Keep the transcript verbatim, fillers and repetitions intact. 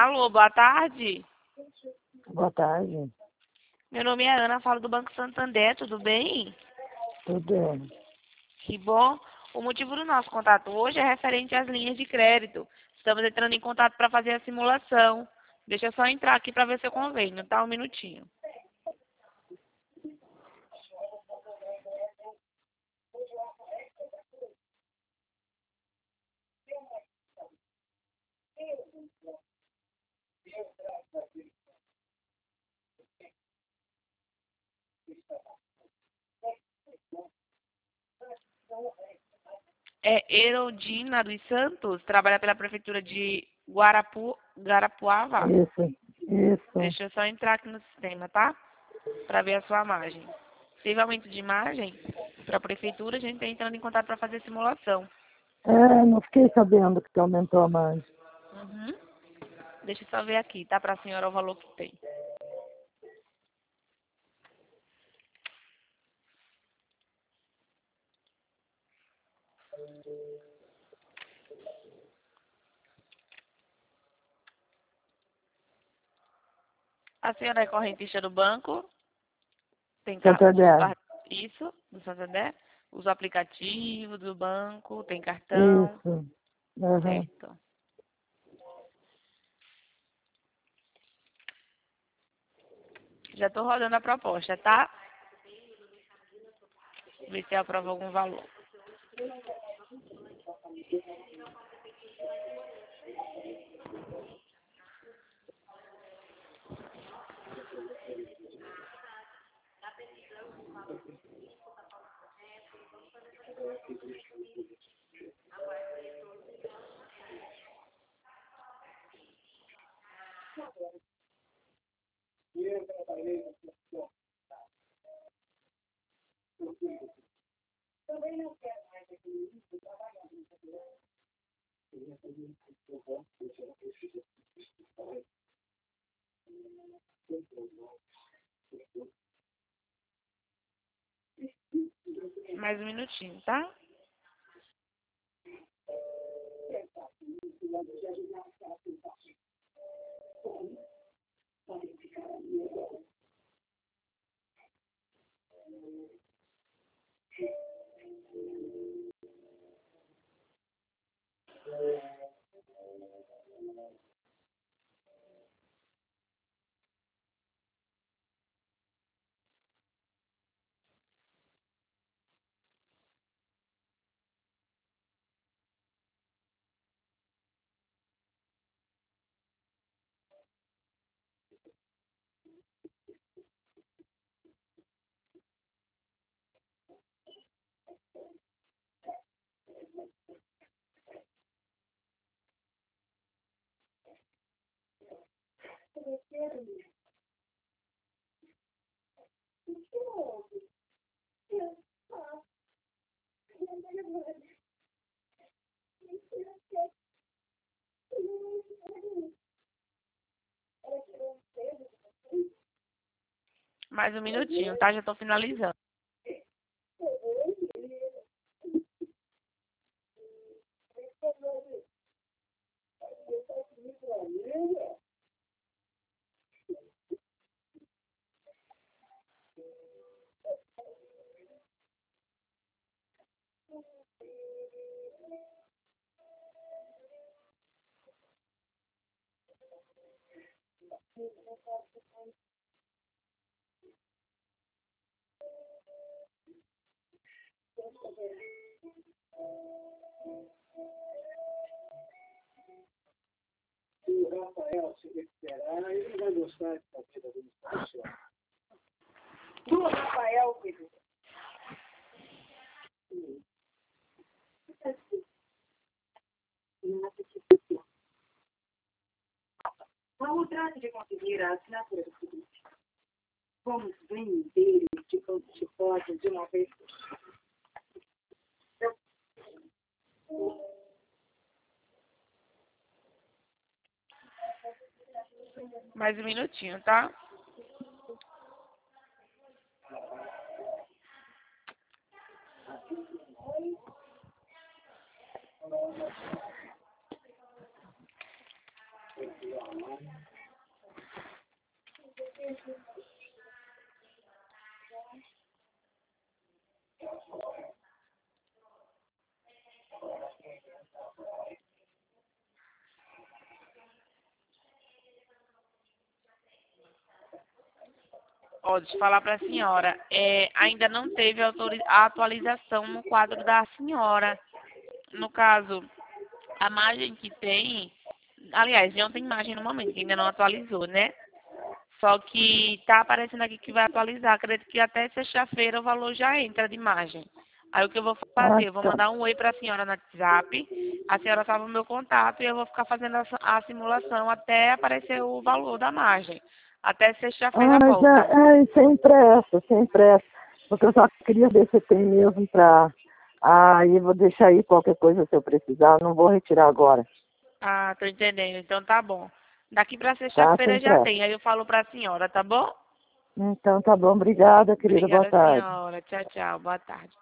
Alô, boa tarde. Boa tarde. Meu nome é Ana, falo do Banco Santander, tudo bem? Tudo bem. Que bom. O motivo do nosso contato hoje é referente às linhas de crédito. Estamos entrando em contato para fazer a simulação. Deixa eu só entrar aqui para ver seu convênio, tá? Um minutinho. É Erodina dos Santos, trabalha pela prefeitura de Guarapu, Guarapuava. Isso, isso. Deixa eu só entrar aqui no sistema, tá? Para ver a sua imagem. Teve aumento de imagem para a prefeitura, a gente está entrando em contato para fazer simulação. É, não fiquei sabendo que aumentou mais. Uhum. Deixa eu só ver aqui, tá? Para a senhora o valor que tem. A senhora é correntista do banco? Tem ca- usa o Santander. car- Isso, do Santander? Usa o aplicativo do banco, tem cartão, Isso. Uhum. certo. Já estou rodando a proposta, tá? Ver se aprova algum valor. Mais um minutinho, tá? Mais um minutinho, tá? Já estou finalizando. O Rafael, se ele esperar, ele vai gostar de saber da administração. Do Rafael, filho. Vamos tratar de conseguir a assinatura do seguinte. Vamos vender de todos de fotos de uma vez. Mais um minutinho, tá? Ó, deixa eu falar para a senhora, é, ainda não teve autori- a atualização no quadro da senhora. No caso, a margem que tem, aliás, não tem imagem no momento, que ainda não atualizou, né? Só que tá aparecendo aqui que vai atualizar. Acredito que até sexta-feira o valor já entra de margem. Aí o que eu vou Ah, fazer? Eu vou tá. mandar um oi para a senhora no WhatsApp. A senhora salva o meu contato e eu vou ficar fazendo a, a simulação até aparecer o valor da margem. Até sexta-feira Ah, mas volta. é, é sem pressa, sem pressa. Porque eu só queria ver se tem mesmo pra... Aí eu vou deixar aí qualquer coisa se eu precisar. Não vou retirar agora, Ah, tô entendendo. Então tá bom. Daqui para tá? sexta-feira Sem já pressa. tem. Aí eu falo para a senhora, tá bom? Então tá bom. Obrigada, querida. Boa Obrigada, tarde. senhora. Tchau, tchau. Boa tarde.